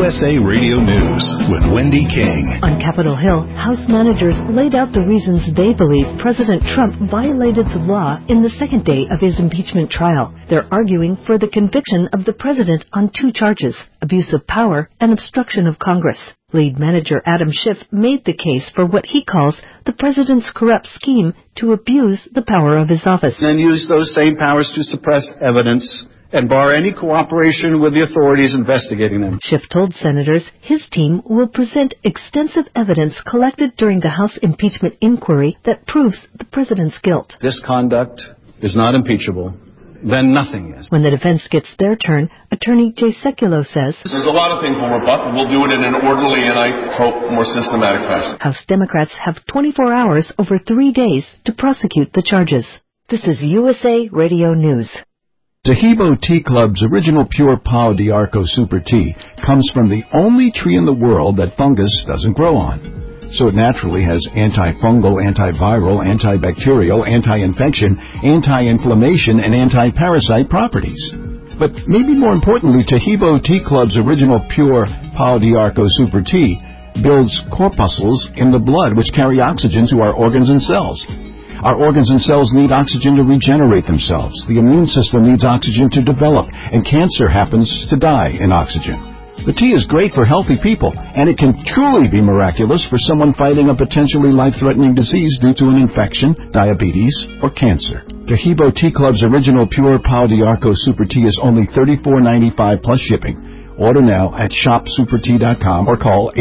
USA Radio News with Wendy King. On Capitol Hill, House managers laid out the reasons they believe President Trump violated the law in the second day of his impeachment trial. They're arguing for the conviction of the president on 2 charges, abuse of power and obstruction of Congress. Lead manager Adam Schiff made the case for what he calls the president's corrupt scheme to abuse the power of his office. And use those same powers to suppress evidence and bar any cooperation with the authorities investigating them. Schiff told senators his team will present extensive evidence collected during the House impeachment inquiry that proves the president's guilt. This conduct is not impeachable. Then nothing is. When the defense gets their turn, Attorney Jay Sekulow says, There's a lot of things we'll rebut, but we'll do it in an orderly and, I hope, more systematic fashion. House Democrats have 24 hours over 3 days to prosecute the charges. This is USA Radio News. Tahibo Tea Club's original pure Pau d'Arco Super Tea comes from the only tree in the world that fungus doesn't grow on. So it naturally has antifungal, antiviral, antibacterial, anti-infection, anti-inflammation, and anti-parasite properties. But maybe more importantly, Tahibo Tea Club's original pure Pau d'Arco Super Tea builds corpuscles in the blood which carry oxygen to our organs and cells. Our organs and cells need oxygen to regenerate themselves. The immune system needs oxygen to develop, and cancer happens to die in oxygen. The tea is great for healthy people, and it can truly be miraculous for someone fighting a potentially life-threatening disease due to an infection, diabetes, or cancer. Tahibo Tea Club's original pure Pau d'Arco Super Tea is only $34.95 plus shipping. Order now at shopsupertea.com or call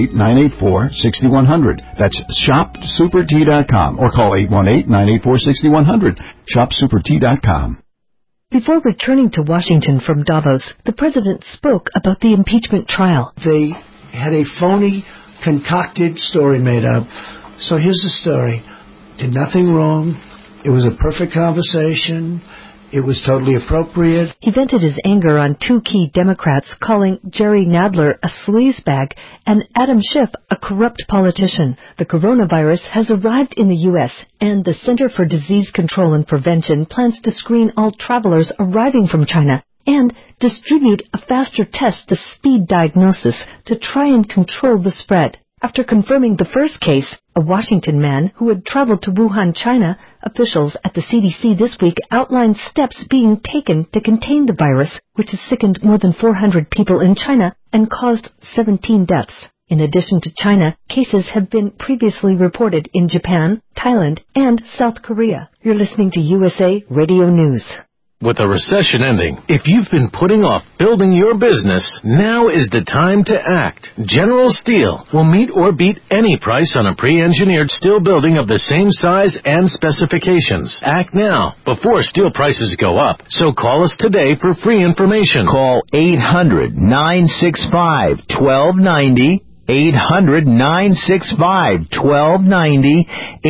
818-984-6100. That's shopsupertea.com or call 818-984-6100. Shopsupertea.com. Before returning to Washington from Davos, the president spoke about the impeachment trial. They had a phony, concocted story made up. So here's the story. Did nothing wrong. It was a perfect conversation. It was totally appropriate. He vented his anger on 2 key Democrats, calling Jerry Nadler a sleazebag and Adam Schiff a corrupt politician. The coronavirus has arrived in the U.S., and the Center for Disease Control and Prevention plans to screen all travelers arriving from China and distribute a faster test to speed diagnosis to try and control the spread. After confirming the first case, a Washington man who had traveled to Wuhan, China, officials at the CDC this week outlined steps being taken to contain the virus, which has sickened more than 400 people in China and caused 17 deaths. In addition to China, cases have been previously reported in Japan, Thailand, and South Korea. You're listening to USA Radio News. With a recession ending, if you've been putting off building your business, now is the time to act. General Steel will meet or beat any price on a pre-engineered steel building of the same size and specifications. Act now, before steel prices go up. So call us today for free information. Call 800-965-1290. 800-965-1290,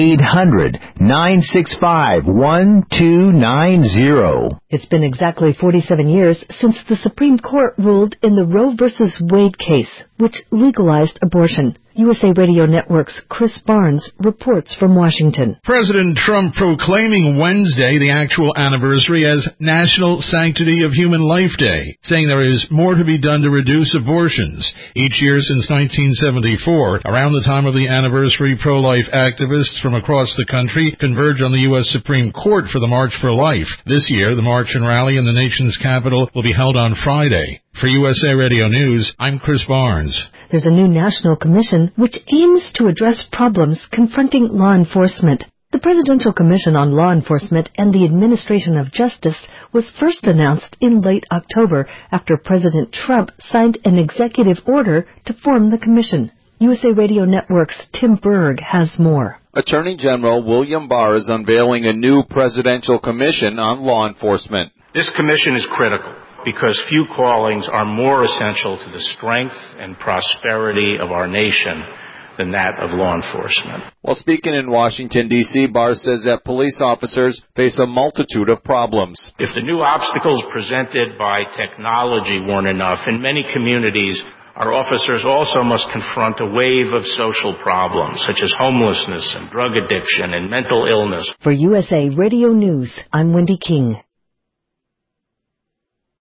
800-965-1290. It's been exactly 47 years since the Supreme Court ruled in the Roe v. Wade case, which legalized abortion. USA Radio Network's Chris Barnes reports from Washington. President Trump proclaiming Wednesday, the actual anniversary, as National Sanctity of Human Life Day, saying there is more to be done to reduce abortions. Each year since 1974, around the time of the anniversary, pro-life activists from across the country converge on the U.S. Supreme Court for the March for Life. This year, the march and rally in the nation's capital will be held on Friday. For USA Radio News, I'm Chris Barnes. There's a new national commission which aims to address problems confronting law enforcement. The Presidential Commission on Law Enforcement and the Administration of Justice was first announced in late October after President Trump signed an executive order to form the commission. USA Radio Network's Tim Berg has more. Attorney General William Barr is unveiling a new Presidential Commission on Law Enforcement. This commission is critical because few callings are more essential to the strength and prosperity of our nation than that of law enforcement. While speaking in Washington, D.C., Barr says that police officers face a multitude of problems. If the new obstacles presented by technology weren't enough, in many communities, our officers also must confront a wave of social problems, such as homelessness and drug addiction and mental illness. For USA Radio News, I'm Wendy King.